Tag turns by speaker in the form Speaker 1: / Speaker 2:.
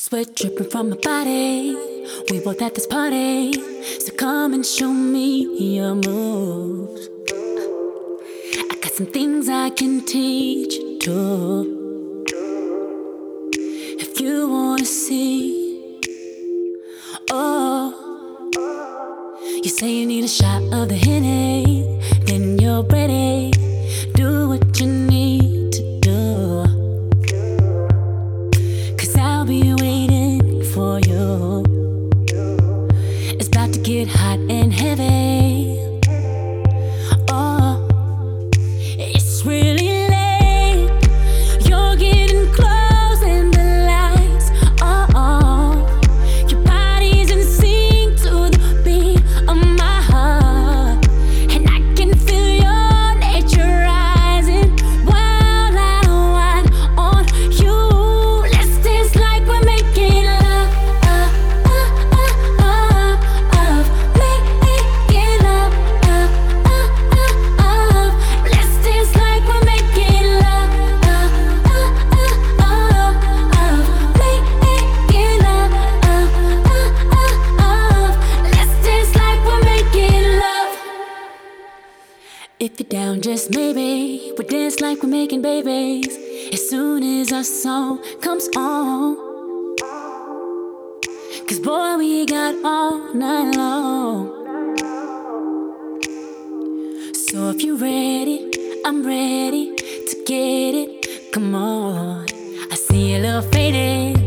Speaker 1: Sweat dripping from my body. We both at this party, so come and show me your moves. I got some things I can teach you too. If you wanna see, oh, you say you need a shot of the Henny, then you're ready. Do what you need to do, 'cause I'll be waiting for you. It's about to get hot and heavy. Oh, it's really late. You're getting close and the lights are off. Your body's in sync to the beat of my heart, and I can feel your nature rising while I wind on you. Let's dance like we're making love, making love, Let's dance like we're making love, making love, Let's dance like we're making love. If you're down, just maybe we'll dance like we're making babies as soon as our song comes on. 'Cause boy, we got all night long. So if you're ready, I'm ready to get it. Come on, I see a little faded.